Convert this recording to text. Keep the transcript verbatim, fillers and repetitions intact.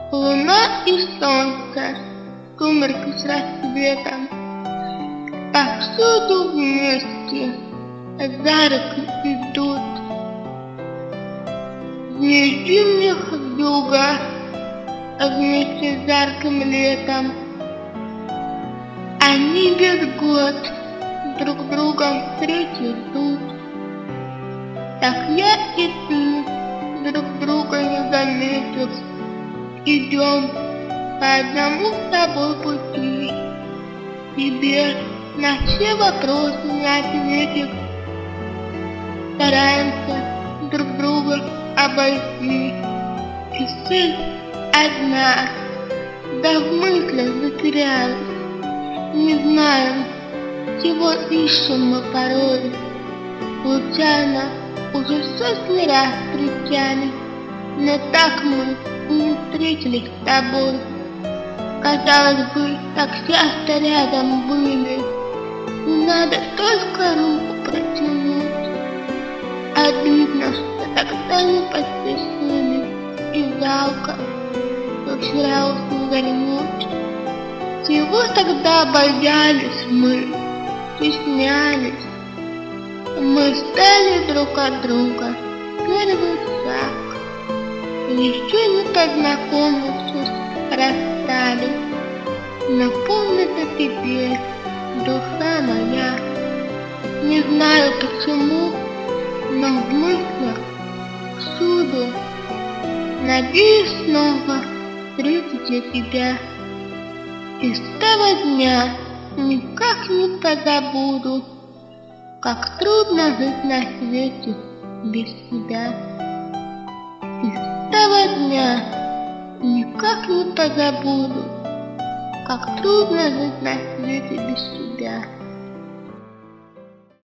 Луна и солнце, сумерки с рассветом, повсюду вместе за руку идут. Дни зимних юга вместе с жарким летом, они весь год друг другом встречи ждут. Так я и ты, друг друга не заметив, идем по одному с тобой пути. Тебе на все вопросы не ответив, стараемся друг друга обойти. И цель одна, да в мыслях затерялась. Не знаем, чего ищем мы порой. Случайно уже сотни раз встречались, но так мы не встретились с тобой. Казалось бы, так часто рядом были, и надо только руку протянуть. Обидно, что тогда не поспешили, и жалко, что вчера уж вернуть. Чего тогда боялись мы, стеснялись? Мы стали друг от друга первый шаг. Еще не познакомившись, расстались. Но помнится теперь душа моя. Не знаю почему, но в мыслях всюду надеюсь снова встретить я тебя. И с того дня никак не позабуду, как трудно жить на свете без тебя. И с того дня никак не позабуду, как трудно жить на свете без тебя.